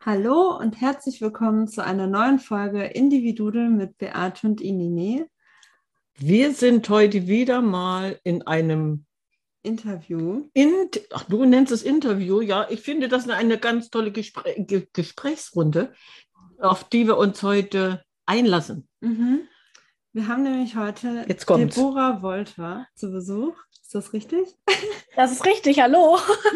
Hallo und herzlich willkommen zu einer neuen Folge Individudel mit Beate und Inini. Wir sind heute wieder mal in einem Interview. Du nennst es Interview, ja. Ich finde das eine ganz tolle Gesprächsrunde, auf die wir uns heute einlassen. Wir haben nämlich heute Jetzt kommt's. Deborah Wolter zu Besuch. Ist das richtig? Das ist richtig, hallo.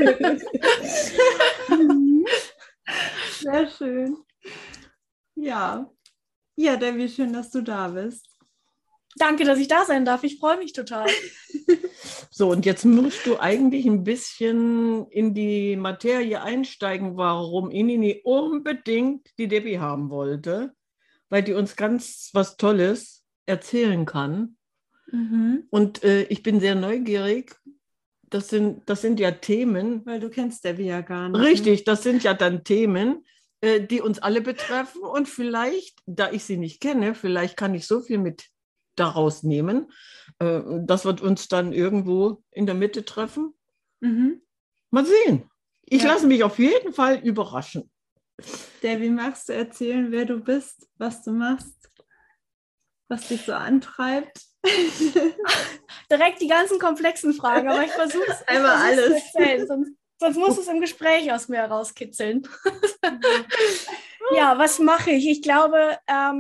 Sehr schön. Ja. Ja, Debbie, schön, dass du da bist. Danke, dass ich da sein darf. Ich freue mich total. So, und jetzt musst du eigentlich ein bisschen in die Materie einsteigen, warum Inini unbedingt die Debbie haben wollte, weil die uns ganz was Tolles erzählen kann. Und ich bin sehr neugierig. Das sind ja Themen. Weil du kennst Debbie ja gar nicht. Richtig, das sind ja dann Themen, die uns alle betreffen. Und vielleicht, da ich sie nicht kenne, vielleicht kann ich so viel mit daraus nehmen. Das wird uns dann irgendwo in der Mitte treffen. Mal sehen. Ich lasse mich auf jeden Fall überraschen. Debbie, magst du erzählen, wer du bist, was du machst, was dich so antreibt? Direkt die ganzen komplexen Fragen, aber ich versuche es einmal alles zu erzählen, sonst muss es im Gespräch aus mir herauskitzeln. Ja, was mache ich? Ich glaube,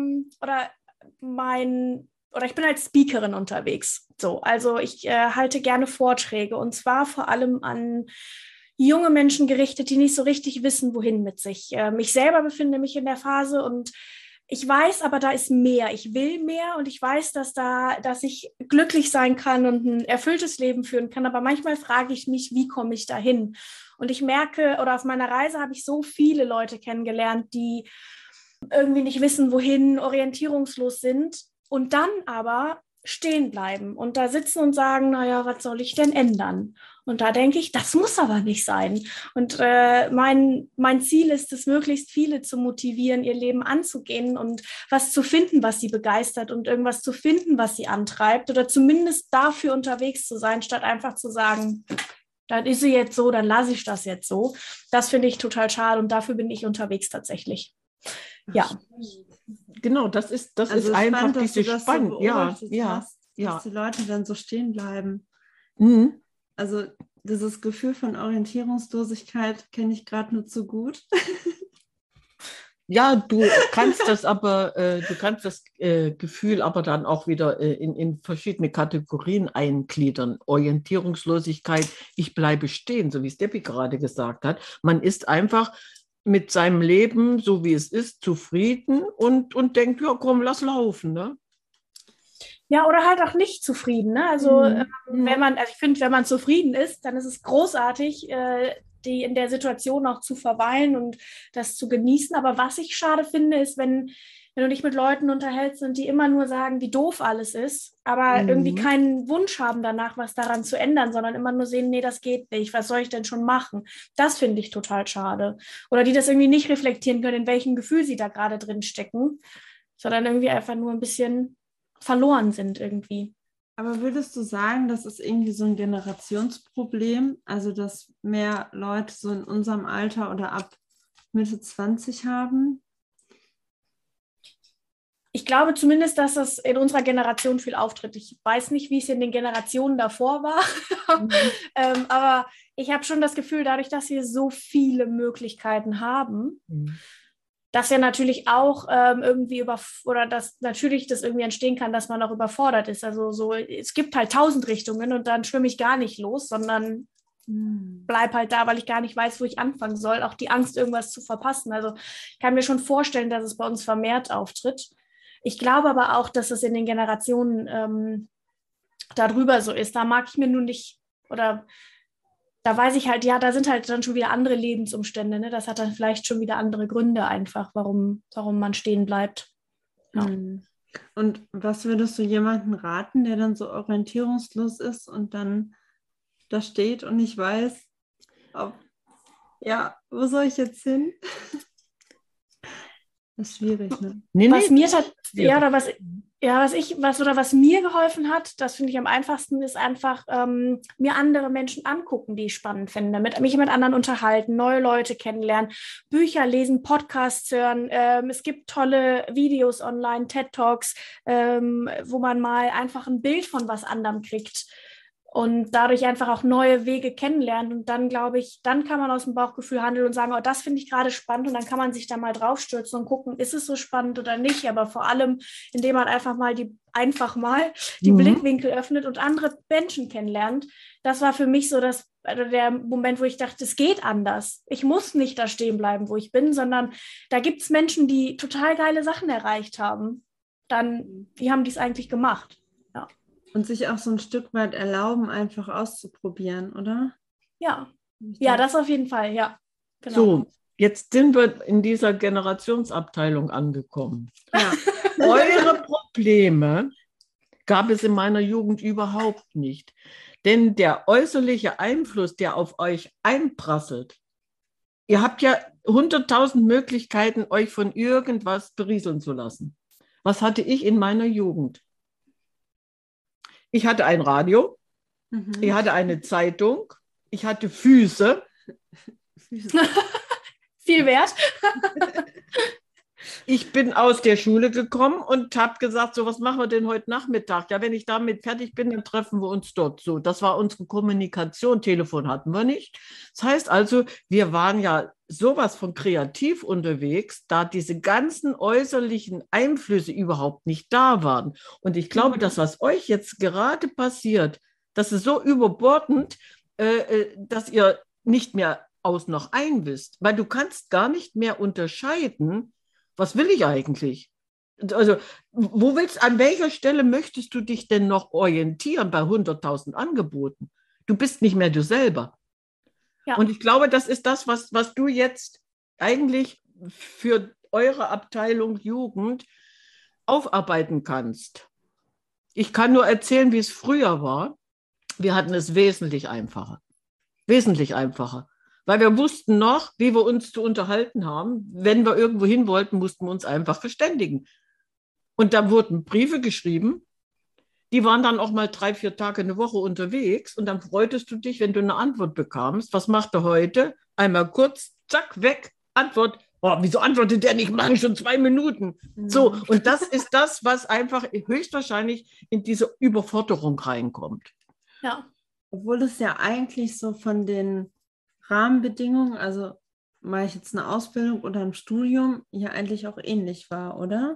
ich bin als Speakerin unterwegs. So, also ich halte gerne Vorträge und zwar vor allem an junge Menschen gerichtet, die nicht so richtig wissen, wohin mit sich. Ich selber befinde mich in der Phase und ich weiß, aber da ist mehr. Ich will mehr und ich weiß, dass ich glücklich sein kann und ein erfülltes Leben führen kann. Aber manchmal frage ich mich, wie komme ich dahin? Und ich merke, oder auf meiner Reise habe ich so viele Leute kennengelernt, die irgendwie nicht wissen, wohin, orientierungslos sind und dann aber stehen bleiben und da sitzen und sagen, naja, was soll ich denn ändern? Und da denke ich, das muss aber nicht sein. Und mein Ziel ist es, möglichst viele zu motivieren, ihr Leben anzugehen und was zu finden, was sie begeistert und irgendwas zu finden, was sie antreibt oder zumindest dafür unterwegs zu sein, statt einfach zu sagen, dann ist sie jetzt so, dann lasse ich das jetzt so. Das finde ich total schade und dafür bin ich unterwegs tatsächlich. Ja. Genau, das ist Also einfach spannend, dass diese du das Spannung. so beobachtet Ja. hast, dass die Leute dann so stehen bleiben. Also dieses Gefühl von Orientierungslosigkeit kenne ich gerade nur zu gut. Ja, du kannst das Gefühl aber dann auch wieder in verschiedene Kategorien eingliedern. Orientierungslosigkeit, ich bleibe stehen, so wie es Debbie gerade gesagt hat. Man ist einfach mit seinem Leben, so wie es ist, zufrieden und denkt, ja komm, lass laufen, ne? Ja, oder halt auch nicht zufrieden. Ne? Also ich finde, wenn man zufrieden ist, dann ist es großartig, die in der Situation auch zu verweilen und das zu genießen. Aber was ich schade finde, ist, wenn du dich mit Leuten unterhältst und die immer nur sagen, wie doof alles ist, aber irgendwie keinen Wunsch haben danach, was daran zu ändern, sondern immer nur sehen, nee, das geht nicht, was soll ich denn schon machen? Das finde ich total schade. Oder die das irgendwie nicht reflektieren können, in welchem Gefühl sie da gerade drin stecken, sondern irgendwie einfach nur ein bisschen verloren sind irgendwie. Aber würdest du sagen, das ist irgendwie so ein Generationsproblem? Also, dass mehr Leute so in unserem Alter oder ab Mitte 20 haben? Ich glaube zumindest, dass das in unserer Generation viel auftritt. Ich weiß nicht, wie es in den Generationen davor war, aber ich habe schon das Gefühl, dadurch, dass wir so viele Möglichkeiten haben, dass ja natürlich auch dass natürlich das irgendwie entstehen kann, dass man auch überfordert ist. Also so, es gibt halt 1000 Richtungen und dann schwimme ich gar nicht los, sondern bleib halt da, weil ich gar nicht weiß, wo ich anfangen soll. Auch die Angst, irgendwas zu verpassen. Also ich kann mir schon vorstellen, dass es bei uns vermehrt auftritt. Ich glaube aber auch, dass es in den Generationen darüber so ist. Da mag ich mir nur nicht, oder da weiß ich halt, ja, da sind halt dann schon wieder andere Lebensumstände. Ne? Das hat dann vielleicht schon wieder andere Gründe einfach, warum man stehen bleibt. Ja. Und was würdest du jemandem raten, der dann so orientierungslos ist und dann da steht und nicht weiß, wo soll ich jetzt hin? Das ist schwierig, ne? Was mir Ja. was mir geholfen hat, das finde ich am einfachsten, ist einfach mir andere Menschen angucken, die ich spannend finde, mich mit anderen unterhalten, neue Leute kennenlernen, Bücher lesen, Podcasts hören. Es gibt tolle Videos online, TED Talks, wo man mal einfach ein Bild von was anderem kriegt und dadurch einfach auch neue Wege kennenlernt. Und dann, glaube ich, dann kann man aus dem Bauchgefühl handeln und sagen, oh, das finde ich gerade spannend. Und dann kann man sich da mal draufstürzen und gucken, ist es so spannend oder nicht. Aber vor allem, indem man einfach mal die Blickwinkel öffnet und andere Menschen kennenlernt. Das war für mich so der Moment, wo ich dachte, es geht anders. Ich muss nicht da stehen bleiben, wo ich bin, sondern da gibt es Menschen, die total geile Sachen erreicht haben. Wie haben die es eigentlich gemacht? Ja. Und sich auch so ein Stück weit erlauben, einfach auszuprobieren, oder? Ja, das auf jeden Fall, ja. Genau. So, jetzt sind wir in dieser Generationsabteilung angekommen. Ja. Eure Probleme gab es in meiner Jugend überhaupt nicht. Denn der äußerliche Einfluss, der auf euch einprasselt, ihr habt ja 100.000 Möglichkeiten, euch von irgendwas berieseln zu lassen. Was hatte ich in meiner Jugend? Ich hatte ein Radio, ich hatte eine Zeitung, ich hatte Füße. Viel wert. Ich bin aus der Schule gekommen und habe gesagt, so, was machen wir denn heute Nachmittag? Ja, wenn ich damit fertig bin, dann treffen wir uns dort. So, das war unsere Kommunikation. Telefon hatten wir nicht. Das heißt also, wir waren ja sowas von kreativ unterwegs, da diese ganzen äußerlichen Einflüsse überhaupt nicht da waren. Und ich glaube, das, was euch jetzt gerade passiert, das ist so überbordend, dass ihr nicht mehr aus noch ein wisst, weil du kannst gar nicht mehr unterscheiden, was will ich eigentlich? Also, an welcher Stelle möchtest du dich denn noch orientieren bei 100.000 Angeboten? Du bist nicht mehr du selber. Ja. Und ich glaube, das ist das, was du jetzt eigentlich für eure Abteilung Jugend aufarbeiten kannst. Ich kann nur erzählen, wie es früher war. Wir hatten es wesentlich einfacher. Wesentlich einfacher. Weil wir wussten noch, wie wir uns zu unterhalten haben. Wenn wir irgendwo hin wollten, mussten wir uns einfach verständigen. Und da wurden Briefe geschrieben, die waren dann auch mal 3-4 Tage eine Woche unterwegs. Und dann freutest du dich, wenn du eine Antwort bekamst. Was macht er heute? Einmal kurz, zack, weg, Antwort. Oh, wieso antwortet der nicht? Machen schon 2 Minuten. So, und das ist das, was einfach höchstwahrscheinlich in diese Überforderung reinkommt. Ja. Obwohl es ja eigentlich so von den Rahmenbedingungen, also mache ich jetzt eine Ausbildung oder ein Studium, ja eigentlich auch ähnlich war, oder?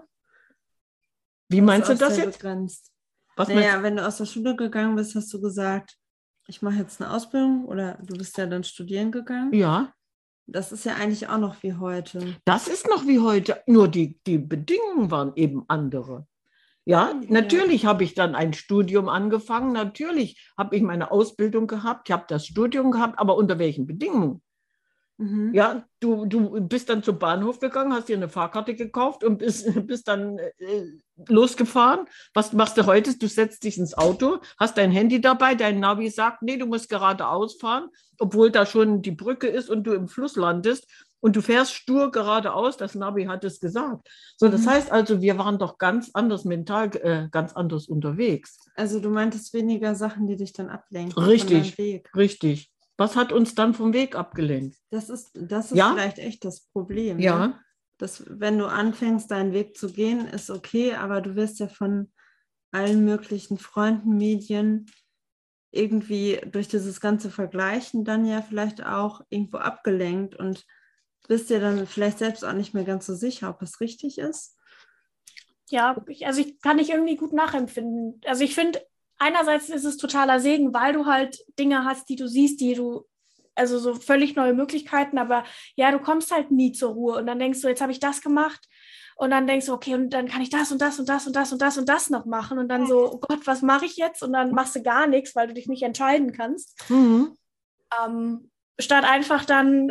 Wie meinst du das jetzt? Begrenzt. Was naja, wenn du aus der Schule gegangen bist, hast du gesagt, ich mache jetzt eine Ausbildung oder du bist ja dann studieren gegangen. Ja. Das ist ja eigentlich auch noch wie heute. Das ist noch wie heute, nur die Bedingungen waren eben andere. Ja, natürlich habe ich dann ein Studium angefangen, natürlich habe ich meine Ausbildung gehabt, ich habe das Studium gehabt, aber unter welchen Bedingungen? Ja, du bist dann zum Bahnhof gegangen, hast dir eine Fahrkarte gekauft und bist dann losgefahren. Was machst du heute? Du setzt dich ins Auto, hast dein Handy dabei, dein Navi sagt, nee, du musst geradeaus fahren, obwohl da schon die Brücke ist und du im Fluss landest. Und du fährst stur geradeaus, das Navi hat es gesagt. So, das heißt also, wir waren doch ganz anders mental, ganz anders unterwegs. Also du meintest weniger Sachen, die dich dann ablenken. Richtig, von deinem Weg. Richtig. Was hat uns dann vom Weg abgelenkt? Das ist Ja? vielleicht echt das Problem. Ja. Ne? Dass, wenn du anfängst, deinen Weg zu gehen, ist okay, aber du wirst ja von allen möglichen Freunden, Medien irgendwie durch dieses ganze Vergleichen dann ja vielleicht auch irgendwo abgelenkt und bist dir dann vielleicht selbst auch nicht mehr ganz so sicher, ob es richtig ist. Ja, ich kann nicht irgendwie gut nachempfinden. Also ich finde, einerseits ist es totaler Segen, weil du halt Dinge hast, die du siehst, also so völlig neue Möglichkeiten, aber ja, du kommst halt nie zur Ruhe und dann denkst du, jetzt habe ich das gemacht und dann denkst du, okay, und dann kann ich das und das und das und das und das und das noch machen und dann so, oh Gott, was mache ich jetzt? Und dann machst du gar nichts, weil du dich nicht entscheiden kannst. Statt einfach dann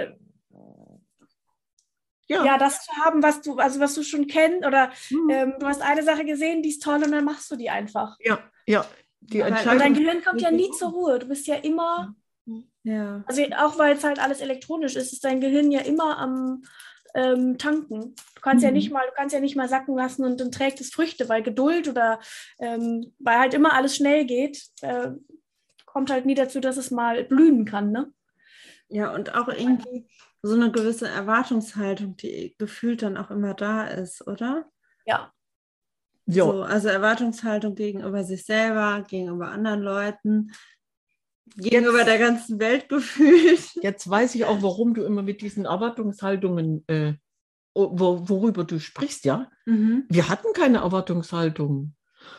das zu haben, was du schon kennst oder du hast eine Sache gesehen, die ist toll und dann machst du die einfach. Ja. Die Entscheidung. Und dein Gehirn kommt ja nie zur Ruhe. Du bist ja immer, also auch weil es halt alles elektronisch ist, ist dein Gehirn ja immer am tanken. Du kannst ja nicht mal sacken lassen und dann trägt es Früchte, weil Geduld oder weil halt immer alles schnell geht, kommt halt nie dazu, dass es mal blühen kann, ne? Ja, und auch irgendwie so eine gewisse Erwartungshaltung, die gefühlt dann auch immer da ist, oder? Ja. So, also Erwartungshaltung gegenüber sich selber, gegenüber anderen Leuten, gegenüber der ganzen Welt gefühlt. Jetzt weiß ich auch, warum du immer mit diesen Erwartungshaltungen, worüber du sprichst, ja? Wir hatten keine Erwartungshaltung.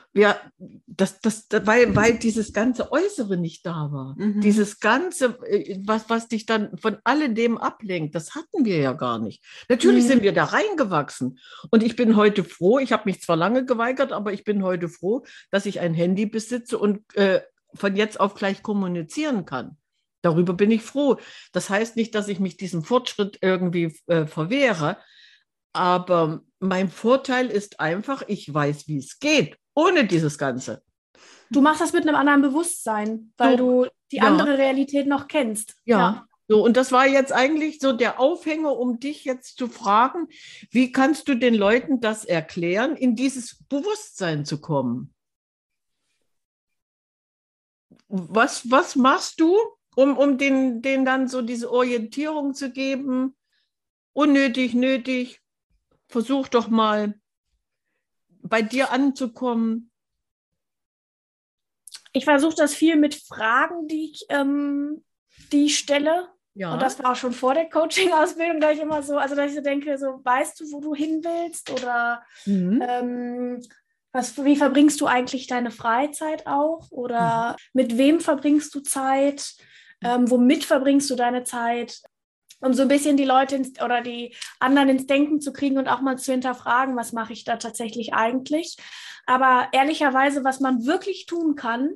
Weil dieses ganze Äußere nicht da war. Dieses Ganze, was dich dann von alledem ablenkt, das hatten wir ja gar nicht. Natürlich sind wir da reingewachsen. Und ich bin heute froh, ich habe mich zwar lange geweigert, aber ich bin heute froh, dass ich ein Handy besitze und von jetzt auf gleich kommunizieren kann. Darüber bin ich froh. Das heißt nicht, dass ich mich diesem Fortschritt irgendwie verwehre, aber mein Vorteil ist einfach, ich weiß, wie es geht, ohne dieses Ganze. Du machst das mit einem anderen Bewusstsein, weil du die andere Realität noch kennst. Ja. So, und das war jetzt eigentlich so der Aufhänger, um dich jetzt zu fragen, wie kannst du den Leuten das erklären, in dieses Bewusstsein zu kommen? Was machst du, um denen dann so diese Orientierung zu geben? Unnötig, nötig, versuch doch mal bei dir anzukommen. Ich versuche das viel mit Fragen, die ich stelle. Ja. Und das war auch schon vor der Coaching-Ausbildung, da ich immer so, also dass ich so denke, so, weißt du, wo du hin willst? Oder wie verbringst du eigentlich deine Freizeit auch? Oder mit wem verbringst du Zeit? Womit verbringst du deine Zeit? Um so ein bisschen die Leute oder die anderen ins Denken zu kriegen und auch mal zu hinterfragen, was mache ich da tatsächlich eigentlich. Aber ehrlicherweise, was man wirklich tun kann,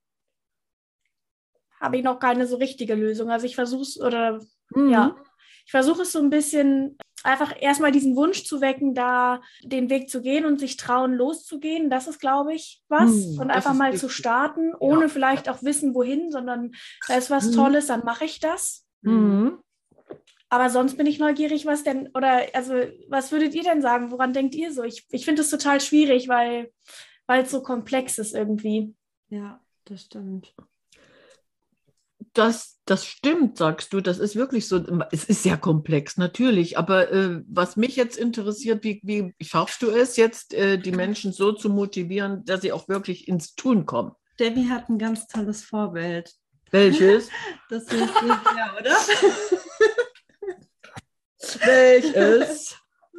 habe ich noch keine so richtige Lösung. Also ich versuche es ich versuche es so ein bisschen einfach erstmal diesen Wunsch zu wecken, da den Weg zu gehen und sich trauen, loszugehen. Das ist, glaube ich, was. Und einfach mal zu starten, ohne vielleicht auch wissen, wohin, sondern da ist was Tolles, dann mache ich das. Aber sonst bin ich neugierig, was würdet ihr denn sagen? Woran denkt ihr so? Ich finde es total schwierig, weil es so komplex ist irgendwie. Ja, das stimmt. Das stimmt, sagst du. Das ist wirklich so. Es ist sehr komplex, natürlich. Aber was mich jetzt interessiert, wie schaffst du es jetzt, die Menschen so zu motivieren, dass sie auch wirklich ins Tun kommen? Debbie hat ein ganz tolles Vorbild. Welches? Das ist ja, oder? Welches?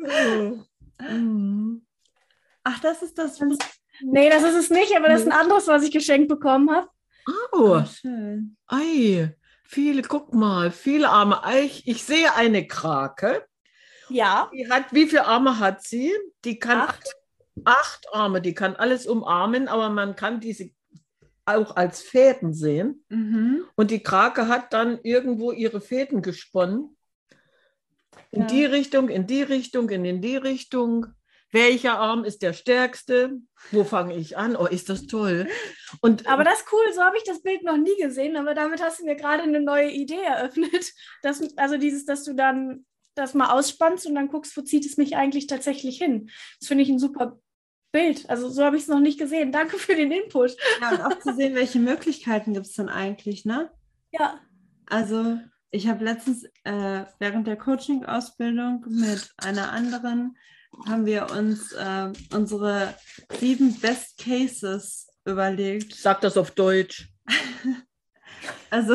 Ach, das ist das. Nee, das ist es nicht, aber das ist ein anderes, was ich geschenkt bekommen habe. Oh, schön. Ei, guck mal, viele Arme. Ich sehe eine Krake. Ja. Wie viele Arme hat sie? Die kann 8 Arme, die kann alles umarmen, aber man kann diese auch als Fäden sehen. Und die Krake hat dann irgendwo ihre Fäden gesponnen. In die Richtung, in die Richtung, in die Richtung. Welcher Arm ist der stärkste? Wo fange ich an? Oh, ist das toll. Aber das ist cool, so habe ich das Bild noch nie gesehen, aber damit hast du mir gerade eine neue Idee eröffnet. Dass du dann das mal ausspannst und dann guckst, wo zieht es mich eigentlich tatsächlich hin. Das finde ich ein super Bild. Also so habe ich es noch nicht gesehen. Danke für den Input. Ja, und auch zu sehen, welche Möglichkeiten gibt es denn eigentlich, ne? Ja. Also ich habe letztens während der Coaching-Ausbildung mit einer anderen haben wir uns unsere 7 Best Cases überlegt. Sag das auf Deutsch. Also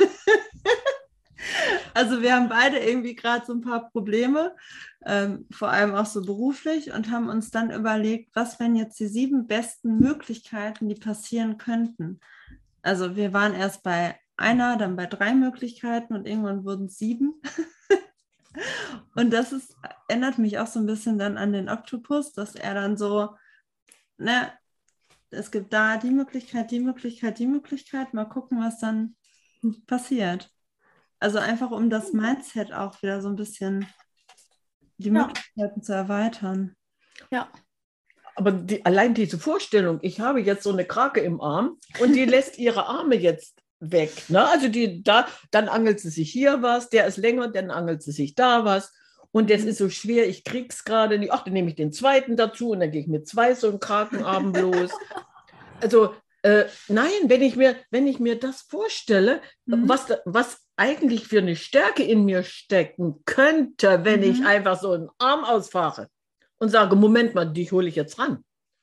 wir haben beide irgendwie gerade so ein paar Probleme, vor allem auch so beruflich, und haben uns dann überlegt, was wären jetzt die 7 besten Möglichkeiten, die passieren könnten. Also wir waren erst bei einer, dann bei 3 Möglichkeiten und irgendwann wurden es 7. Und das erinnert mich auch so ein bisschen dann an den Oktopus, dass er dann so, ne, es gibt da die Möglichkeit, die Möglichkeit, die Möglichkeit, mal gucken, was dann passiert. Also einfach, um das Mindset auch wieder so ein bisschen die Möglichkeiten zu erweitern. Ja. Aber allein diese Vorstellung, ich habe jetzt so eine Krake im Arm und die lässt ihre Arme jetzt weg. Ne? Also dann angelt sie sich hier was, der ist länger, dann angelt sie sich da was. und das ist so schwer, ich krieg's gerade nicht. Ach, dann nehme ich den zweiten dazu und dann gehe ich mit 2 so einen Krakenabend los. Also nein, wenn ich mir das vorstelle, was eigentlich für eine Stärke in mir stecken könnte, wenn ich einfach so einen Arm ausfahre und sage, Moment mal, dich hole ich jetzt ran.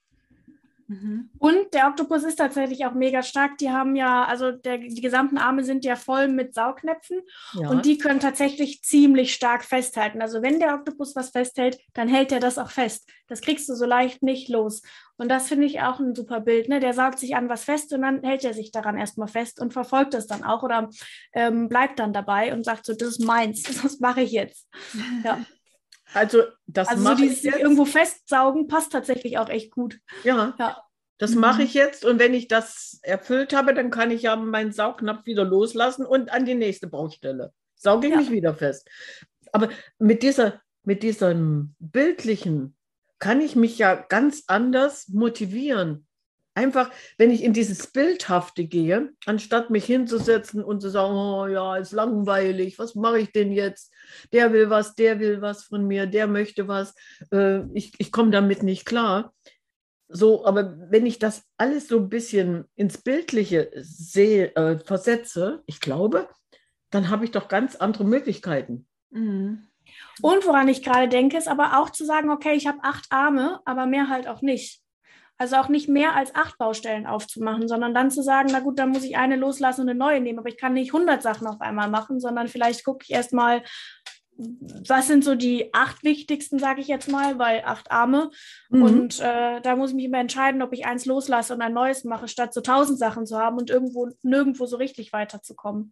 Und der Oktopus ist tatsächlich auch mega stark. Die haben ja, also die gesamten Arme sind ja voll mit Saugnäpfen und die können tatsächlich ziemlich stark festhalten. Also wenn der Oktopus was festhält, dann hält er das auch fest. Das kriegst du so leicht nicht los. Und das finde ich auch ein super Bild. Ne? Der saugt sich an was fest und dann hält er sich daran erstmal fest und verfolgt das dann auch oder bleibt dann dabei und sagt so, das ist meins, das mache ich jetzt. Ja. Also so dieses sich irgendwo festsaugen passt tatsächlich auch echt gut. Ja. Das mache ich jetzt und wenn ich das erfüllt habe, dann kann ich ja meinen Saugnapf wieder loslassen und an die nächste Baustelle. Sauge ich mich wieder fest. Aber mit diesem Bildlichen kann ich mich ja ganz anders motivieren. Einfach, wenn ich in dieses Bildhafte gehe, anstatt mich hinzusetzen und zu sagen, oh ja, ist langweilig, was mache ich denn jetzt? Der will was von mir, der möchte was, ich komme damit nicht klar. So, aber wenn ich das alles so ein bisschen ins Bildliche versetze, ich glaube, dann habe ich doch ganz andere Möglichkeiten. Und woran ich gerade denke, ist aber auch zu sagen, okay, ich habe 8 Arme, aber mehr halt auch nicht. Also auch nicht mehr als 8 Baustellen aufzumachen, sondern dann zu sagen, na gut, dann muss ich eine loslassen und eine neue nehmen. Aber ich kann nicht 100 Sachen auf einmal machen, sondern vielleicht gucke ich erstmal, was sind so die 8 wichtigsten, sage ich jetzt mal, weil 8 Arme. Und da muss ich mich immer entscheiden, ob ich eins loslasse und ein neues mache, statt so 1000 Sachen zu haben und nirgendwo so richtig weiterzukommen.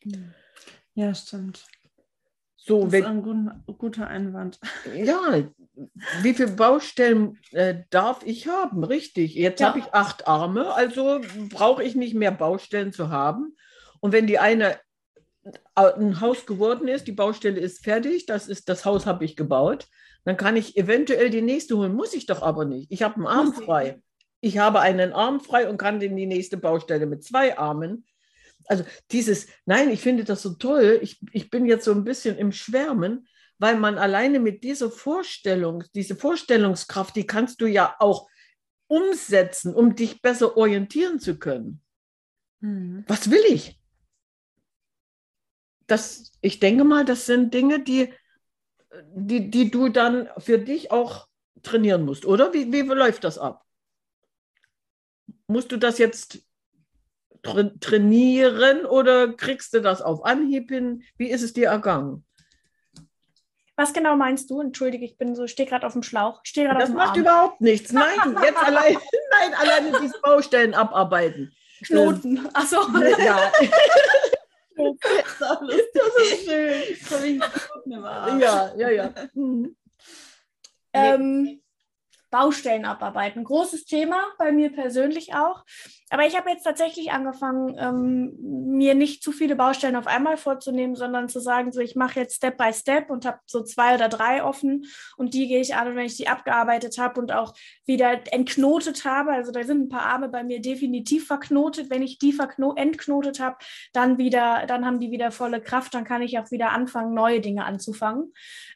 Ja, stimmt. So, das ist ein guter Einwand. Ja, wie viele Baustellen darf ich haben? Richtig. Jetzt habe ich 8 Arme, also brauche ich nicht mehr Baustellen zu haben. Und wenn die eine ein Haus geworden ist, die Baustelle ist fertig, das Haus habe ich gebaut, dann kann ich eventuell die nächste holen. Muss ich doch aber nicht. Ich habe einen Arm frei. Ich habe einen Arm frei und kann in die nächste Baustelle mit 2 Armen. Also nein, ich finde das so toll. Ich bin jetzt so ein bisschen im Schwärmen, weil man alleine mit dieser diese Vorstellungskraft, die kannst du ja auch umsetzen, um dich besser orientieren zu können. Was will ich? Ich denke mal, das sind Dinge, die du dann für dich auch trainieren musst, oder? Wie läuft das ab? Musst du das jetzt trainieren oder kriegst du das auf Anhieb hin? Wie ist es dir ergangen? Was genau meinst du? Entschuldige, stehe gerade auf dem Schlauch. Das macht überhaupt nichts. Nein, jetzt alleine diese Baustellen abarbeiten. Knoten. Achso. Ja. Das ist schön. Das habe ich Knoten im Arm. Ja. Baustellen abarbeiten. Großes Thema, bei mir persönlich auch. Aber ich habe jetzt tatsächlich angefangen, mir nicht zu viele Baustellen auf einmal vorzunehmen, sondern zu sagen, so ich mache jetzt Step by Step und habe so 2 oder 3 offen und die gehe ich an und wenn ich die abgearbeitet habe und auch wieder entknotet habe, also da sind ein paar Arme bei mir definitiv verknotet. Wenn ich die entknotet habe, dann haben die wieder volle Kraft, dann kann ich auch wieder anfangen, neue Dinge anzufangen.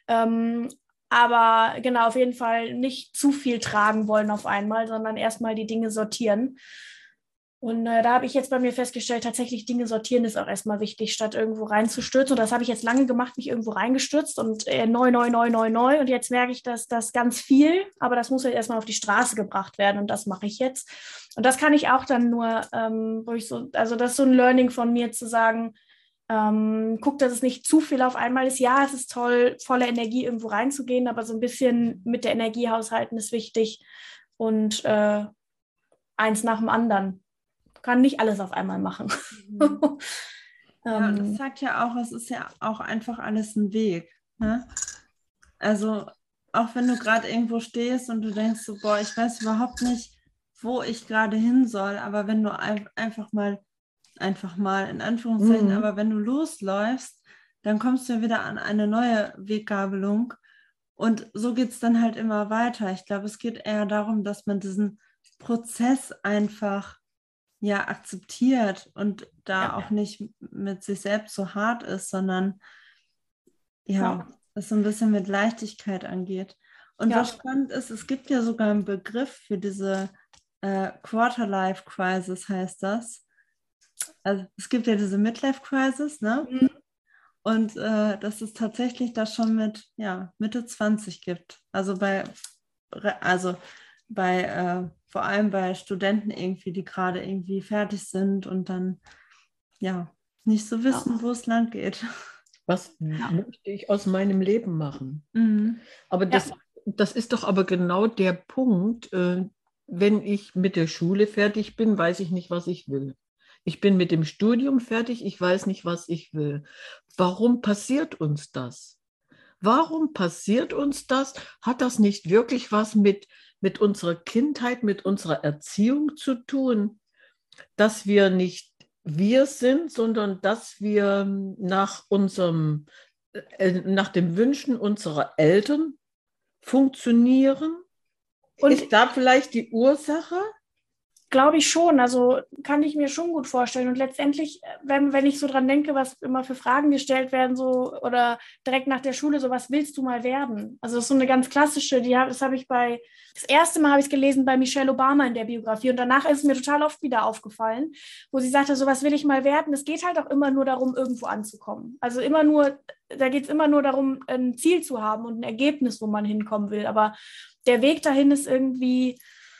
Aber genau, auf jeden Fall nicht zu viel tragen wollen auf einmal, sondern erstmal die Dinge sortieren. Und da habe ich jetzt bei mir festgestellt, tatsächlich Dinge sortieren ist auch erstmal wichtig, statt irgendwo reinzustürzen. Und das habe ich jetzt lange gemacht, mich irgendwo reingestürzt und neu. Und jetzt merke ich, dass das ganz viel, aber das muss jetzt erstmal auf die Straße gebracht werden und das mache ich jetzt. Und das kann ich auch dann nur, also das ist so ein Learning von mir zu sagen, guck, dass es nicht zu viel auf einmal ist. Ja, es ist toll, voller Energie irgendwo reinzugehen, aber so ein bisschen mit der Energie haushalten ist wichtig und eins nach dem anderen. Kann nicht alles auf einmal machen. Ja, das sagt ja auch, es ist ja auch einfach alles ein Weg. Ne? Also auch wenn du gerade irgendwo stehst und du denkst so, boah, ich weiß überhaupt nicht, wo ich gerade hin soll, aber wenn du einfach mal in Anführungszeichen, aber wenn du losläufst, dann kommst du ja wieder an eine neue Weggabelung und so geht es dann halt immer weiter. Ich glaube, es geht eher darum, dass man diesen Prozess einfach akzeptiert und da auch nicht mit sich selbst so hart ist, sondern das so ein bisschen mit Leichtigkeit angeht. Und Ja. was spannend ist, es gibt ja sogar einen Begriff für diese Quarter-Life-Crisis, heißt das. Also es gibt ja diese Midlife-Crisis, ne? Mhm. Und dass es tatsächlich das schon mit Mitte 20 gibt. Also vor allem bei Studenten irgendwie, die gerade irgendwie fertig sind und dann nicht so wissen, wo es lang geht. Was möchte ich aus meinem Leben machen? Mhm. Aber das ist doch aber genau der Punkt, wenn ich mit der Schule fertig bin, weiß ich nicht, was ich will. Ich bin mit dem Studium fertig, ich weiß nicht, was ich will. Warum passiert uns das? Warum passiert uns das? Hat das nicht wirklich was mit unserer Kindheit, mit unserer Erziehung zu tun? Dass wir nicht wir sind, sondern dass wir nach dem Wünschen unserer Eltern funktionieren? Und ist da vielleicht die Ursache? glaube ich schon, also kann ich mir schon gut vorstellen. Und letztendlich, wenn ich so dran denke, was immer für Fragen gestellt werden, so oder direkt nach der Schule, so was willst du mal werden? Also das ist so eine ganz klassische, das erste Mal habe ich es gelesen bei Michelle Obama in der Biografie und danach ist es mir total oft wieder aufgefallen, wo sie sagte, so was will ich mal werden. Es geht halt auch immer nur darum, irgendwo anzukommen. Also da geht es immer nur darum, ein Ziel zu haben und ein Ergebnis, wo man hinkommen will. Aber der Weg dahin ist irgendwie,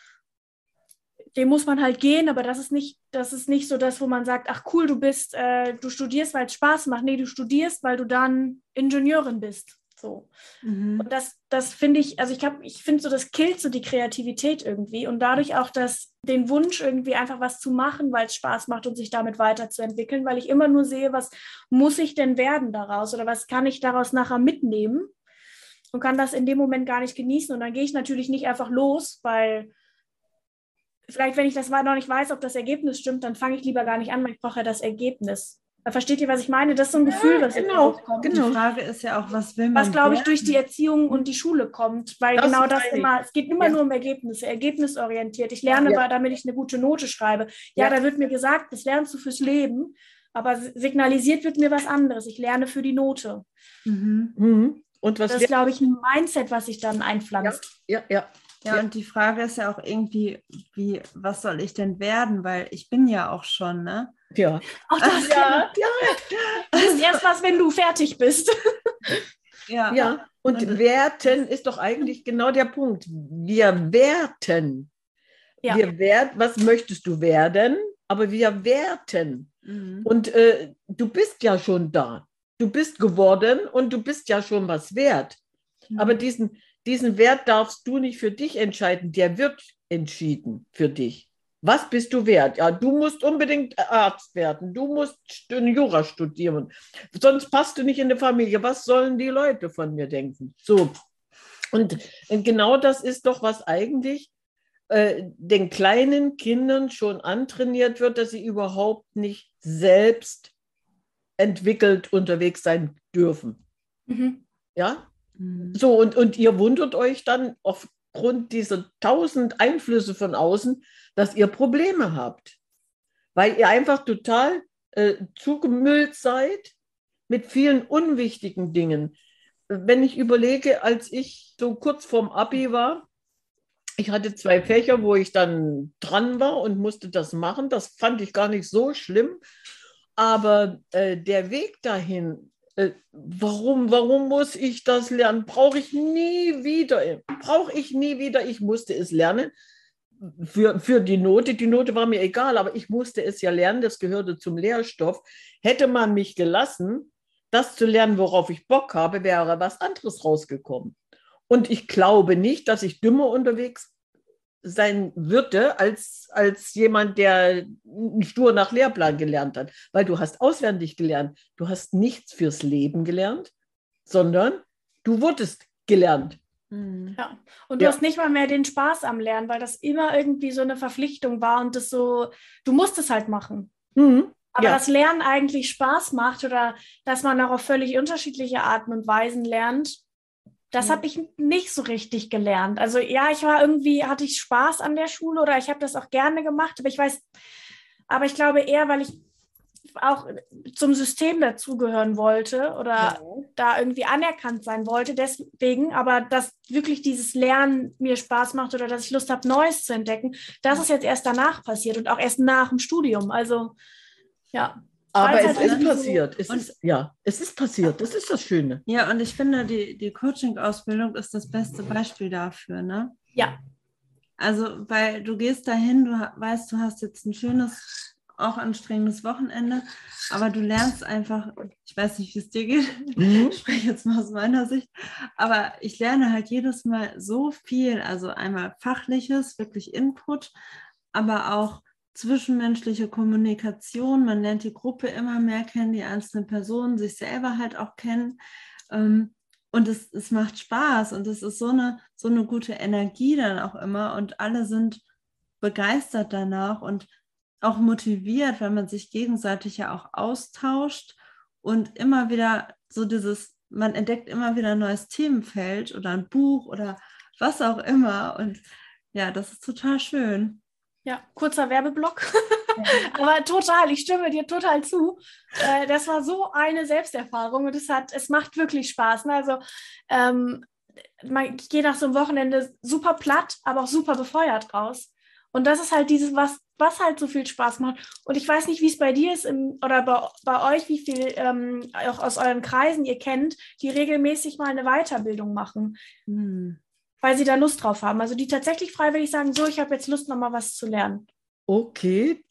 den muss man halt gehen, aber das ist nicht so das, wo man sagt, ach cool, du studierst, weil es Spaß macht. Nee, du studierst, weil du dann Ingenieurin bist. So. Mhm. Und das finde ich, also ich finde so, das killt so die Kreativität irgendwie und dadurch auch den Wunsch irgendwie einfach was zu machen, weil es Spaß macht und sich damit weiterzuentwickeln, weil ich immer nur sehe, was muss ich denn werden daraus oder was kann ich daraus nachher mitnehmen und kann das in dem Moment gar nicht genießen und dann gehe ich natürlich nicht einfach los, weil vielleicht, wenn ich das noch nicht weiß, ob das Ergebnis stimmt, dann fange ich lieber gar nicht an, weil ich brauche ja das Ergebnis. Versteht ihr, was ich meine? Das ist so ein Gefühl, was hochkommt. Die Frage ist ja auch, was will man was, glaube ich, werden? durch die Erziehung und die Schule kommt, weil es geht immer nur um Ergebnisse, ergebnisorientiert. Ich lerne, damit ich eine gute Note schreibe. Ja, da wird mir gesagt, das lernst du fürs Leben, aber signalisiert wird mir was anderes. Ich lerne für die Note. Mhm. Mhm. Und was das ist, glaube ich, ein Mindset, was sich dann einpflanzt. Ja, und die Frage ist ja auch irgendwie, was soll ich denn werden? Weil ich bin ja auch schon, ne? Ja. Auch das, das ist erst was, wenn du fertig bist. Ja. Und werten ist doch eigentlich genau der Punkt. Wir werten. Ja. Was möchtest du werden? Aber wir werten. Mhm. Und du bist ja schon da. Du bist geworden und du bist ja schon was wert. Mhm. Aber diesen Wert darfst du nicht für dich entscheiden. Der wird entschieden für dich. Was bist du wert? Ja, du musst unbedingt Arzt werden. Du musst Jura studieren. Sonst passt du nicht in die Familie. Was sollen die Leute von mir denken? So. Und genau das ist doch, was eigentlich den kleinen Kindern schon antrainiert wird, dass sie überhaupt nicht selbst entwickelt unterwegs sein dürfen. Mhm. Ja? So, und ihr wundert euch dann aufgrund dieser 1000 Einflüsse von außen, dass ihr Probleme habt. Weil ihr einfach total zugemüllt seid mit vielen unwichtigen Dingen. Wenn ich überlege, als ich so kurz vorm Abi war, ich hatte 2 Fächer, wo ich dann dran war und musste das machen. Das fand ich gar nicht so schlimm. Aber der Weg dahin, warum muss ich das lernen? Brauche ich nie wieder. Ich musste es lernen für die Note. Die Note war mir egal, aber ich musste es ja lernen. Das gehörte zum Lehrstoff. Hätte man mich gelassen, das zu lernen, worauf ich Bock habe, wäre was anderes rausgekommen. Und ich glaube nicht, dass ich dümmer unterwegs sein würde als jemand, der stur nach Lehrplan gelernt hat. Weil du hast auswendig gelernt. Du hast nichts fürs Leben gelernt, sondern du wurdest gelernt. Ja, und du hast nicht mal mehr den Spaß am Lernen, weil das immer irgendwie so eine Verpflichtung war und das so, du musst es halt machen. Mhm. Aber das Lernen eigentlich Spaß macht oder dass man auch auf völlig unterschiedliche Arten und Weisen lernt, das habe ich nicht so richtig gelernt. Also ja, hatte ich Spaß an der Schule oder ich habe das auch gerne gemacht, aber ich glaube eher, weil ich auch zum System dazugehören wollte oder da irgendwie anerkannt sein wollte, deswegen, aber dass wirklich dieses Lernen mir Spaß macht oder dass ich Lust habe, Neues zu entdecken, das ist jetzt erst danach passiert und auch erst nach dem Studium. Also, ja. Aber es halt ist irgendwie passiert. Es ist passiert. Das ist das Schöne. Ja, und ich finde, die Coaching-Ausbildung ist das beste Beispiel dafür, ne? Ja. Also, weil du gehst dahin, du weißt, du hast jetzt ein schönes, auch anstrengendes Wochenende, aber du lernst einfach, ich weiß nicht, wie es dir geht, ich spreche jetzt mal aus meiner Sicht, aber ich lerne halt jedes Mal so viel, also einmal fachliches, wirklich Input, aber auch zwischenmenschliche Kommunikation, man lernt die Gruppe immer mehr kennen, die einzelnen Personen, sich selber halt auch kennen, und es macht Spaß und es ist so eine gute Energie dann auch immer und alle sind begeistert danach und auch motiviert, weil man sich gegenseitig ja auch austauscht und immer wieder so man entdeckt immer wieder ein neues Themenfeld oder ein Buch oder was auch immer und ja, das ist total schön. Ja, kurzer Werbeblock. Aber total, ich stimme dir total zu. Das war so eine Selbsterfahrung und es macht wirklich Spaß. Ne? Also ich gehe nach so einem Wochenende super platt, aber auch super befeuert raus. Und das ist halt dieses, was halt so viel Spaß macht. Und ich weiß nicht, wie es bei dir ist oder bei euch, wie viel auch aus euren Kreisen ihr kennt, die regelmäßig mal eine Weiterbildung machen. Weil sie da Lust drauf haben. Also die tatsächlich freiwillig sagen, so, ich habe jetzt Lust, nochmal was zu lernen. Okay,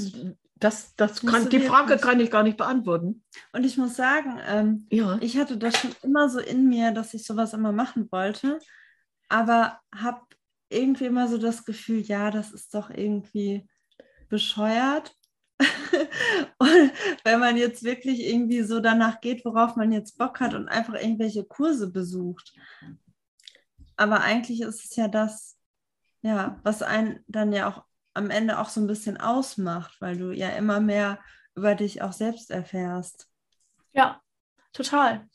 die Frage kann ich gar nicht beantworten. Und ich muss sagen, ich hatte das schon immer so in mir, dass ich sowas immer machen wollte, aber habe irgendwie immer so das Gefühl, ja, das ist doch irgendwie bescheuert. Und wenn man jetzt wirklich irgendwie so danach geht, worauf man jetzt Bock hat und einfach irgendwelche Kurse besucht. Aber eigentlich ist es ja das, ja, was einen dann ja auch am Ende auch so ein bisschen ausmacht, weil du ja immer mehr über dich auch selbst erfährst. Ja, total.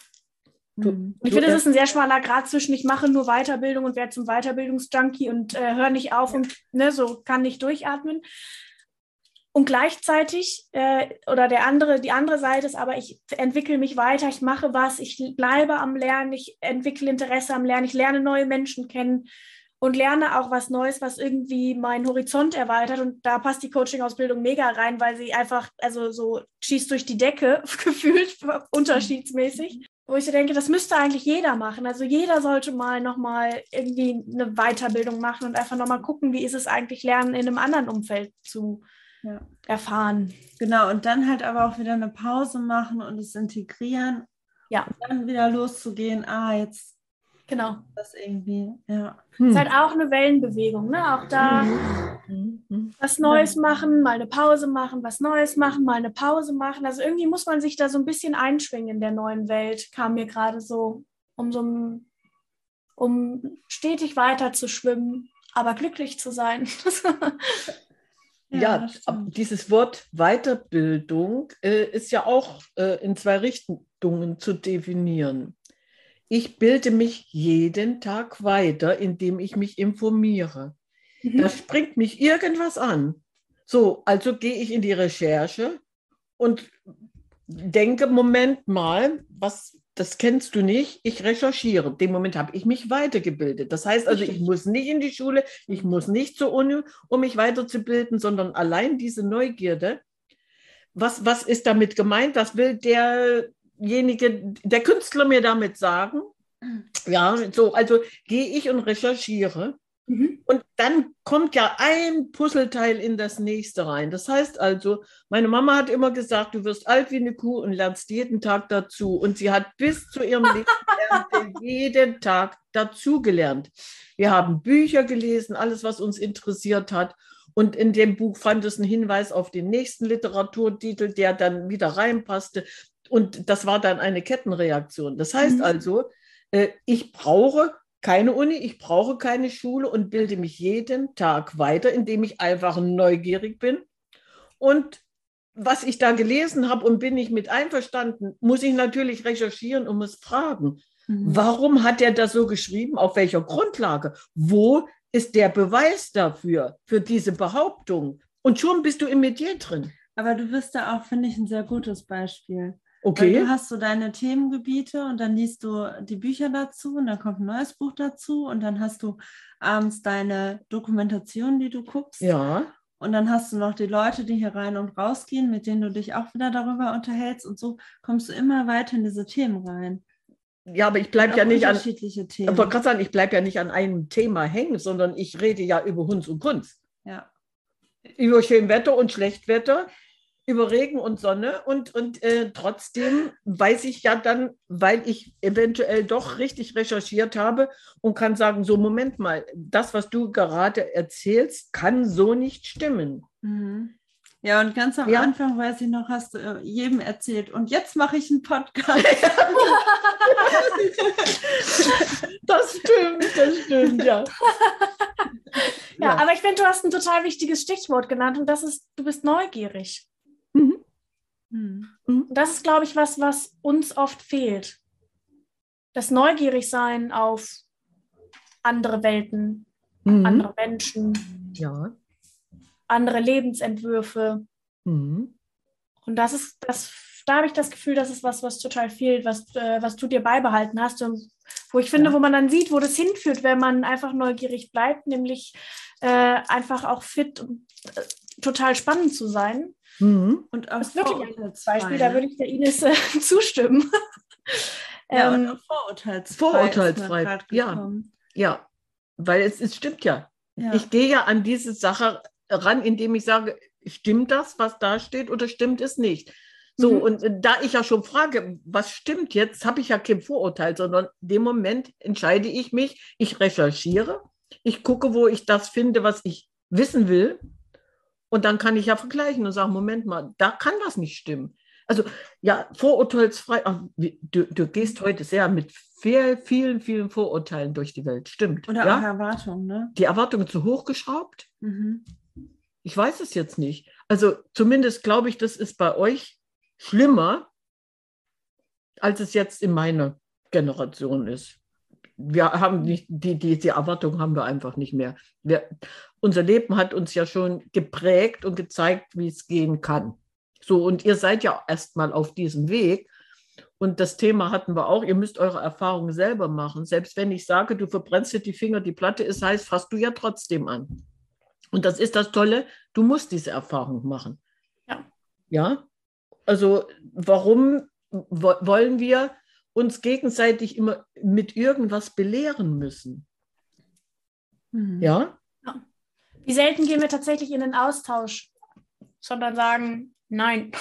Ich finde, es ist ein sehr schmaler Grad zwischen ich mache nur Weiterbildung und werde zum Weiterbildungsjunkie und höre nicht auf und so kann nicht durchatmen. Und gleichzeitig, die andere Seite ist aber, ich entwickle mich weiter, ich mache was, ich bleibe am Lernen, ich entwickle Interesse am Lernen, ich lerne neue Menschen kennen und lerne auch was Neues, was irgendwie meinen Horizont erweitert. Und da passt die Coaching-Ausbildung mega rein, weil sie einfach, also so schießt durch die Decke, gefühlt, unterschiedsmäßig. Wo ich so denke, das müsste eigentlich jeder machen. Also jeder sollte mal nochmal irgendwie eine Weiterbildung machen und einfach nochmal gucken, wie ist es eigentlich, Lernen in einem anderen Umfeld zu erfahren. Genau, und dann halt aber auch wieder eine Pause machen und es integrieren. Ja. Und dann wieder loszugehen, jetzt genau. Das irgendwie, ja. Ist halt auch eine Wellenbewegung, ne? Auch da was Neues machen, mal eine Pause machen, was Neues machen, mal eine Pause machen. Also irgendwie muss man sich da so ein bisschen einschwingen in der neuen Welt, kam mir gerade so, um stetig weiter zu schwimmen, aber glücklich zu sein. Ja, dieses Wort Weiterbildung ist ja auch in zwei Richtungen zu definieren. Ich bilde mich jeden Tag weiter, indem ich mich informiere. Da springt mich irgendwas an. So, also gehe ich in die Recherche und denke, Moment mal, das kennst du nicht, ich recherchiere. In dem Moment habe ich mich weitergebildet. Das heißt also, ich muss nicht in die Schule, ich muss nicht zur Uni, um mich weiterzubilden, sondern allein diese Neugierde. Was ist damit gemeint? Was will der Künstler mir damit sagen? Ja, so, also gehe ich und recherchiere. Und dann kommt ja ein Puzzleteil in das nächste rein. Das heißt also, meine Mama hat immer gesagt, du wirst alt wie eine Kuh und lernst jeden Tag dazu. Und sie hat bis zu ihrem Leben jeden Tag dazugelernt. Wir haben Bücher gelesen, alles, was uns interessiert hat. Und in dem Buch fand es einen Hinweis auf den nächsten Literaturtitel, der dann wieder reinpasste. Und das war dann eine Kettenreaktion. Das heißt also, ich brauche keine Uni, ich brauche keine Schule und bilde mich jeden Tag weiter, indem ich einfach neugierig bin. Und was ich da gelesen habe und bin ich mit einverstanden, muss ich natürlich recherchieren und muss fragen, warum hat er das so geschrieben, auf welcher Grundlage, wo ist der Beweis dafür, für diese Behauptung? Und schon bist du im Metier drin. Aber du bist da auch, finde ich, ein sehr gutes Beispiel. Weil Okay, du hast so deine Themengebiete und dann liest du die Bücher dazu und dann kommt ein neues Buch dazu und dann hast du abends deine Dokumentation, die du guckst. ja. Und dann hast du noch die Leute, die hier rein und rausgehen, mit denen du dich auch wieder darüber unterhältst. Und so kommst du immer weiter in diese Themen rein. Ja, aber ich Und bleibe auch ja nicht an, unterschiedliche ich Themen. wollte gerade sagen, ich bleibe ja nicht an einem Thema hängen, sondern ich rede ja über Hunds und Kunst. Ja. Über Schönwetter und Schlechtwetter, über Regen und Sonne und trotzdem weiß ich ja dann, weil ich eventuell doch richtig recherchiert habe und kann sagen, so Moment mal, das, was du gerade erzählst, kann so nicht stimmen. Mhm. Ja, und ganz am Ja. Anfang, weiß ich noch, hast du jedem erzählt, und jetzt mache ich einen Podcast. Das stimmt, ja. Ja, aber ich finde, du hast ein total wichtiges Stichwort genannt und das ist, du bist neugierig. Mhm. Mhm. Und das ist, glaube ich, was uns oft fehlt. Das Neugierigsein auf andere Welten, Mhm. andere Menschen, Ja. andere Lebensentwürfe. Mhm. Und da habe ich das Gefühl, das ist was total fehlt, was du dir beibehalten hast und wo ich finde, wo man dann sieht, wo das hinführt, wenn man einfach neugierig bleibt, nämlich einfach auch fit und total spannend zu sein. Mhm. Und auch Das ist wirklich ein vorurteilsfrei. Beispiel, da würde ich der Ines zustimmen. Ja, und auch vorurteilsfrei. Vorurteilsfrei, Ist mir grad ja. gekommen. Ja, weil es stimmt ja. Ja. Ich gehe ja an diese Sache ran, indem ich sage, stimmt das, was da steht, oder stimmt es nicht? So, und da ich ja schon frage, was stimmt jetzt, habe ich ja kein Vorurteil, sondern in dem Moment entscheide ich mich, ich recherchiere, ich gucke, wo ich das finde, was ich wissen will, und dann kann ich ja vergleichen und sagen, Moment mal, da kann was nicht stimmen. Also ja, vorurteilsfrei, du gehst heute sehr mit vielen Vorurteilen durch die Welt, stimmt. Oder ja? auch Erwartungen, ne? Die Erwartungen zu hoch geschraubt? Mhm. Ich weiß es jetzt nicht. Also zumindest glaube ich, das ist bei euch schlimmer, als es jetzt in meiner Generation ist. Wir haben nicht, die Erwartung haben wir einfach nicht mehr. Unser Leben hat uns ja schon geprägt und gezeigt, wie es gehen kann. So, und ihr seid ja erstmal auf diesem Weg. Und das Thema hatten wir auch, ihr müsst eure Erfahrungen selber machen. Selbst wenn ich sage, du verbrennst dir die Finger, die Platte ist heiß, fasst du ja trotzdem an. Und das ist das Tolle, du musst diese Erfahrung machen. Ja. Ja? Also warum wollen wir uns gegenseitig immer mit irgendwas belehren müssen? Mhm. Ja? Wie selten gehen wir tatsächlich in den Austausch, sondern sagen, nein.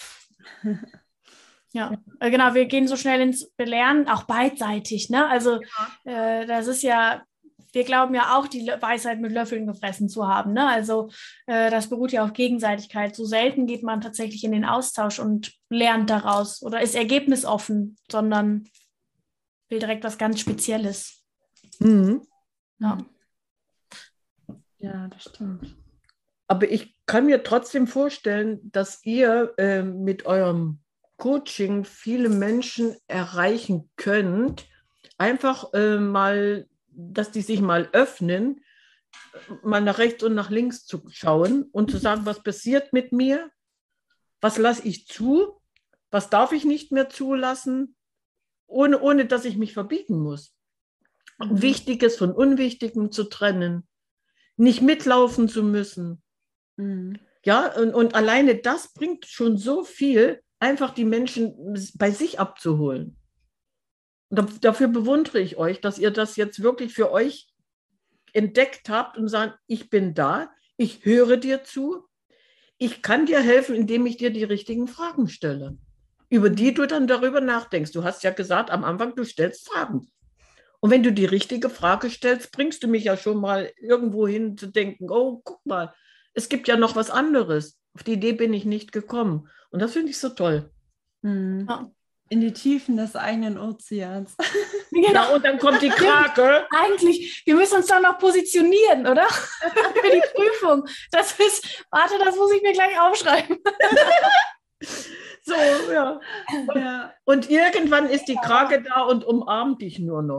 Ja, genau, wir gehen so schnell ins Belehren, auch beidseitig, ne? Also das ist ja, wir glauben ja auch, die Weisheit mit Löffeln gefressen zu haben, ne? Also das beruht ja auf Gegenseitigkeit. So selten geht man tatsächlich in den Austausch und lernt daraus oder ist ergebnisoffen, sondern will direkt was ganz Spezielles. Mhm. Ja. Ja, das stimmt. Aber ich kann mir trotzdem vorstellen, dass ihr mit eurem Coaching viele Menschen erreichen könnt. Einfach mal, dass die sich mal öffnen, mal nach rechts und nach links zu schauen und zu sagen, was passiert mit mir? Was lasse ich zu? Was darf ich nicht mehr zulassen? Ohne dass ich mich verbiegen muss. Wichtiges von Unwichtigem zu trennen. Nicht mitlaufen zu müssen. Mhm. Ja, und alleine das bringt schon so viel, einfach die Menschen bei sich abzuholen. Und dafür bewundere ich euch, dass ihr das jetzt wirklich für euch entdeckt habt und sagt, ich bin da, ich höre dir zu, ich kann dir helfen, indem ich dir die richtigen Fragen stelle, über die du dann darüber nachdenkst. Du hast ja gesagt am Anfang, du stellst Fragen. Und wenn du die richtige Frage stellst, bringst du mich ja schon mal irgendwo hin zu denken, oh, guck mal, es gibt ja noch was anderes. Auf die Idee bin ich nicht gekommen. Und das finde ich so toll. Mhm. Ja. In die Tiefen des eigenen Ozeans. Genau. Ja, und dann kommt die Krake. Eigentlich, wir müssen uns doch noch positionieren, oder? Für die Prüfung. Das muss ich mir gleich aufschreiben. So, ja. Ja. Und irgendwann ist die Krake da und umarmt dich nur noch.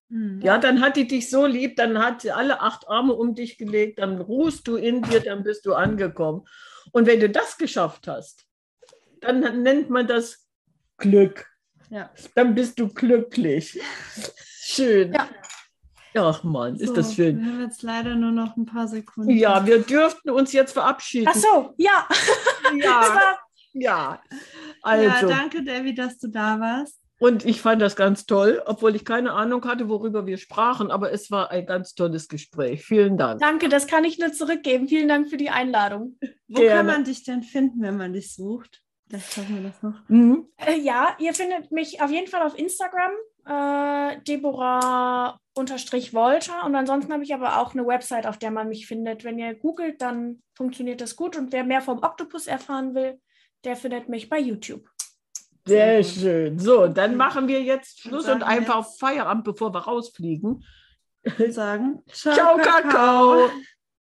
Ja, dann hat die dich so lieb, dann hat sie alle 8 Arme um dich gelegt, dann ruhst du in dir, dann bist du angekommen. Und wenn du das geschafft hast, dann nennt man das Glück. Ja. Dann bist du glücklich. Schön. Ja. Ach Mann, ist So, das schön. wir haben jetzt leider nur noch ein paar Sekunden. Ja, wir dürften uns jetzt verabschieden. Ach so, ja. Ja, ja. Also. Ja, danke, Debbie, dass du da warst. Und ich fand das ganz toll, obwohl ich keine Ahnung hatte, worüber wir sprachen, aber es war ein ganz tolles Gespräch. Vielen Dank. Danke, das kann ich nur zurückgeben. Vielen Dank für die Einladung. Wo kann man dich denn finden, wenn man dich sucht? Vielleicht schaffen wir das noch. Mhm. Ja, ihr findet mich auf jeden Fall auf Instagram, Deborah_Wolter. Und ansonsten habe ich aber auch eine Website, auf der man mich findet. Wenn ihr googelt, dann funktioniert das gut. Und wer mehr vom Oktopus erfahren will, der findet mich bei YouTube. Sehr schön. So, dann machen wir jetzt Schluss und sagen einfach Feierabend, bevor wir rausfliegen. Sagen. Ciao, Kakao.